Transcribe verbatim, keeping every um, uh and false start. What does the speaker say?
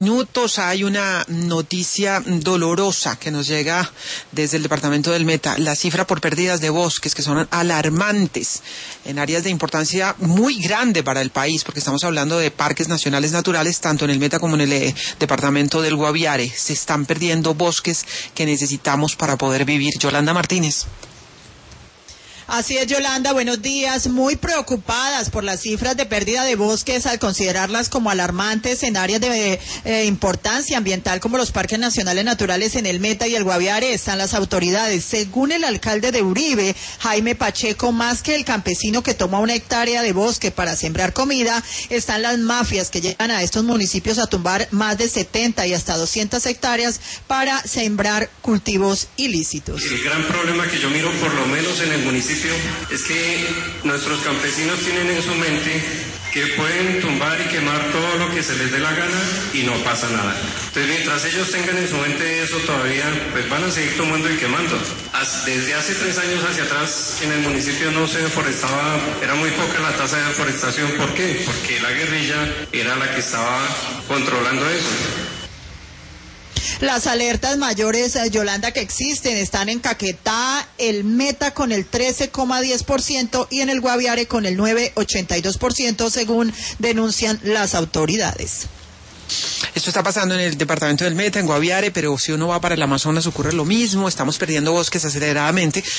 Minutos hay una noticia dolorosa que nos llega desde el departamento del Meta. La cifra por pérdidas de bosques que son alarmantes en áreas de importancia muy grande para el país, porque estamos hablando de parques nacionales naturales, tanto en el Meta como en el eh, departamento del Guaviare. Se están perdiendo bosques que necesitamos para poder vivir. Yolanda Martínez. Así es, Yolanda, buenos días. Muy preocupadas por las cifras de pérdida de bosques al considerarlas como alarmantes en áreas de eh, importancia ambiental como los parques nacionales naturales en el Meta y el Guaviare están las autoridades. Según el alcalde de Uribe, Jaime Pacheco, más que el campesino que toma una hectárea de bosque para sembrar comida, están las mafias que llegan a estos municipios a tumbar más de setenta y hasta doscientas hectáreas para sembrar cultivos ilícitos. El gran problema que yo miro, por lo menos en el municipio, es que nuestros campesinos tienen en su mente que pueden tumbar y quemar todo lo que se les dé la gana y no pasa nada. Entonces, mientras ellos tengan en su mente eso todavía, pues van a seguir tomando y quemando. Desde hace tres años hacia atrás en el municipio no se deforestaba, era muy poca la tasa de deforestación. ¿Por qué? Porque la guerrilla era la que estaba controlando eso. Las alertas mayores, Yolanda, que existen están en Caquetá, el Meta con el trece coma diez por ciento y en el Guaviare con el nueve coma ochenta y dos por ciento, según denuncian las autoridades. Esto está pasando en el departamento del Meta, en Guaviare, pero si uno va para el Amazonas ocurre lo mismo. Estamos perdiendo bosques aceleradamente.